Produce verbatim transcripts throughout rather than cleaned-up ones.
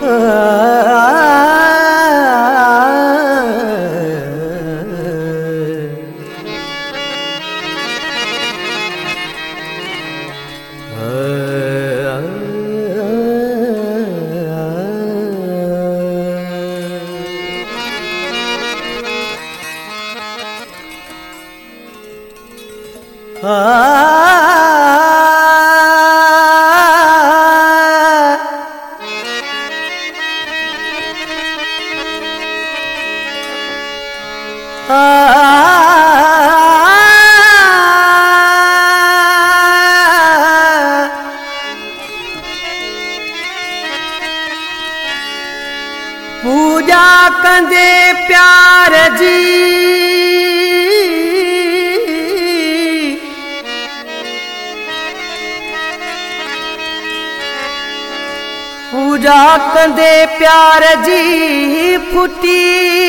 पूजा कंदे प्यार जी पूजा कंदे प्यार जी फुटी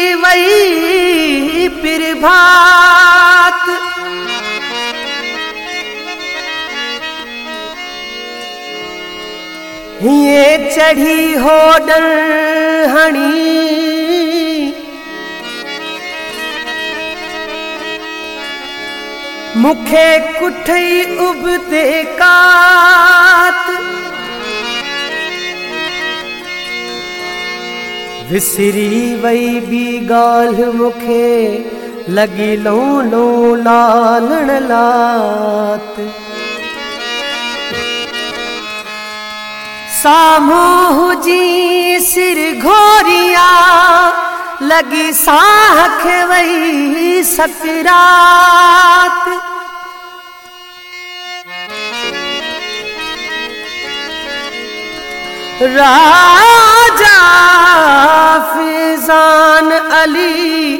वई प्रभात ये चढ़ी होडन हणी मुखे कुठई उबते कात विसरी वई बी गाल मुखे लगी लो लो लालण लात सामूह जी सिर घोरिया लगी साख वही सकरात राजा फिजान अली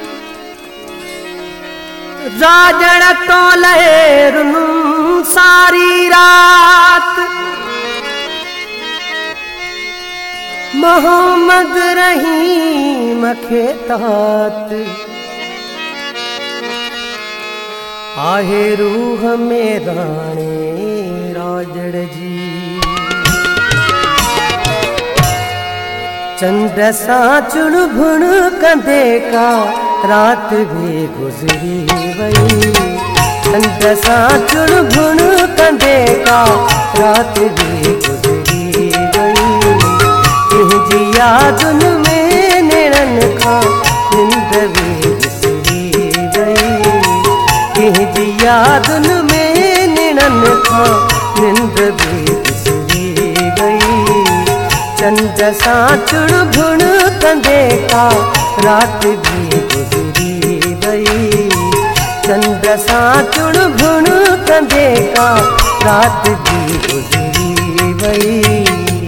राजड़ तो लहरुन सारी रात मोहम्मद रहीम खे तात आहे रूह में राणे राजड़ जी चंद सा चुण भुण कंदे का रात भी गुजरी वई चंद सा चुण भुण कंदे का रात भी गुजरी वई तुझी यादुन में नेड़न खा निंद भी बिसरी वई तुझी यादुन में नेड़न खा निंद भी बिसरी वई चंद सा चुण भुण कंदे का रात भी गुजरी वई चंद सा चुण भुण कंदे का रात भी गुजरी वई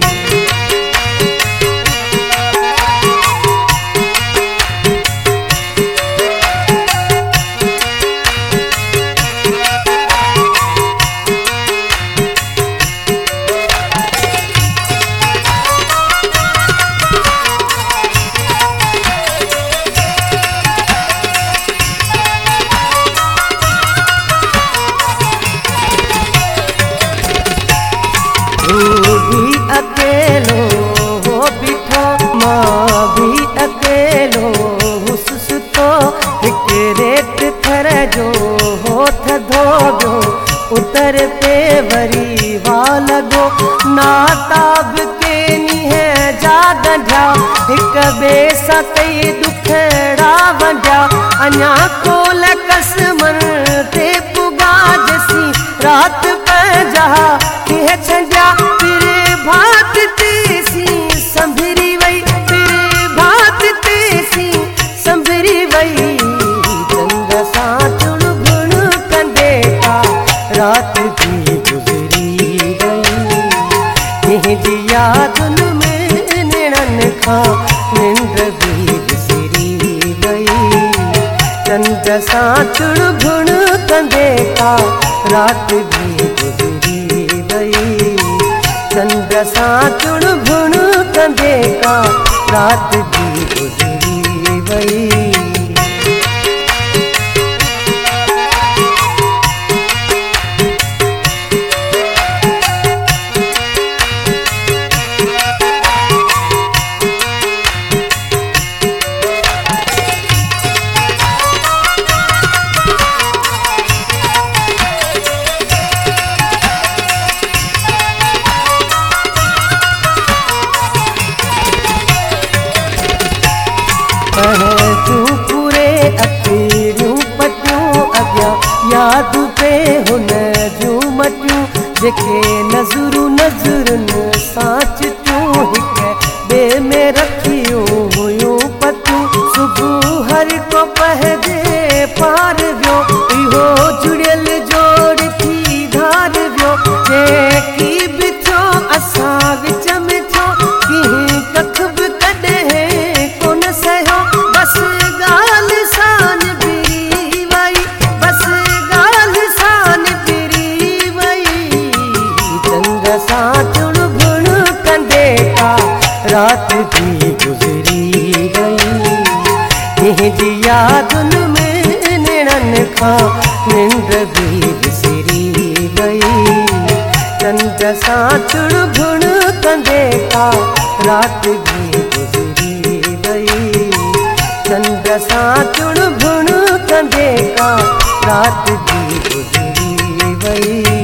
भी अकेलो हो बिठो माँ भी अकेलो हुसुतो हिक रेत थर जो होठ धोबो उतर पे वरी वालगो नाताब के नीहे जा गंढा हिक बे सा कई दुखड़ा वंढा अञा कोल कसमन ते पुगा जसी रात पंजा के छंजा तेरे भात तेसी संभरी वई तेरे भात तेसी संभरी वई चंद सा चुण भुण कंदे का रात भी गुजरी वई तुझी यादुन में नेड़न खा निंद भी बिसरी वई चंद सा चुण भुण कंदे का रात भी गुजरी वई चंद सा चुण भुण कंदे का रात भी गुजरी वई पहचूं पूरे अखियूं पटियूं अॻियां यादि पे हुन जूं मटियूं जेके नज़रूं नज़रुनि सां चिटियूं हिक ॿिए में रखियूं हुयूं पतियूं सुबुह हर को पंहिंजे पार वियो इहो जुड़ियल जोड़ थी धार वियो जेकी बि थियो असां विच में थियो कंहिं कख बि कॾहिं कोन सहियो बसि ॻाल्हि सां निबिरी वई बसि ॻाल्हि सां निबिरी वई चंड सां चुण भुण कंदे का राति भी गुज़री गई कंहिंजी यादुनि में नेणनि खां निंड भी विसरी गई चंड सां चुण भुण कंदे का राति भी गुज़री गई चंड सां चुण भुण कंदे का राति भी गुज़री वई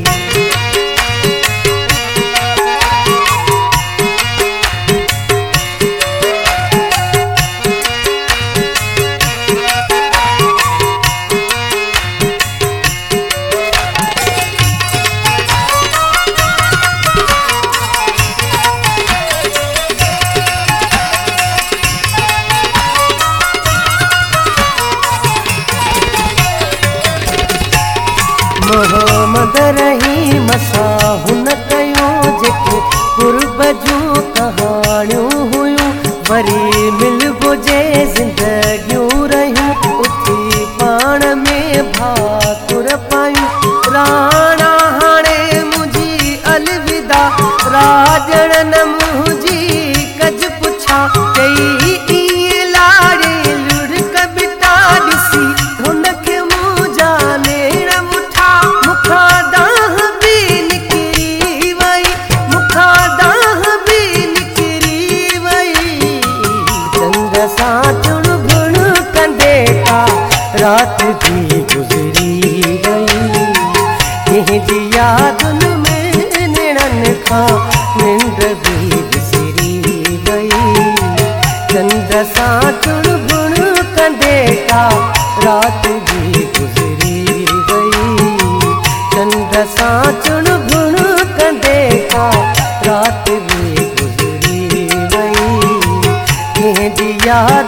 मोहम्मद रहीम सां हुन कयूं जेके कुर्ब जूं कहाणियूं हुयूं वरी मिलबो जे ज़िंदगियूं रहियूं उथी पाण में भाकुर पायूं राणा हाणे मुंहिंजी अलविदा राजण न मुंहिंजी कज पुछा कई ईअं लाड़े लुड़क बिटा ॾिसी हुनखे मुंहिंजा नेण मुठा मुखा दाह भी निकिरी वई मुखा दाह भी निकिरी वई चंड सां चुण भुण कंदे का राति भी गुज़री गई कंहिंजी यादुनि में नेणनि खां निंड भी विसरी गई चंड सां चुण भुण कंदे का राति भी गुज़री गई चंड सां चुण भुण कंदे का राति भी गुज़री वई कंहिंजी यादि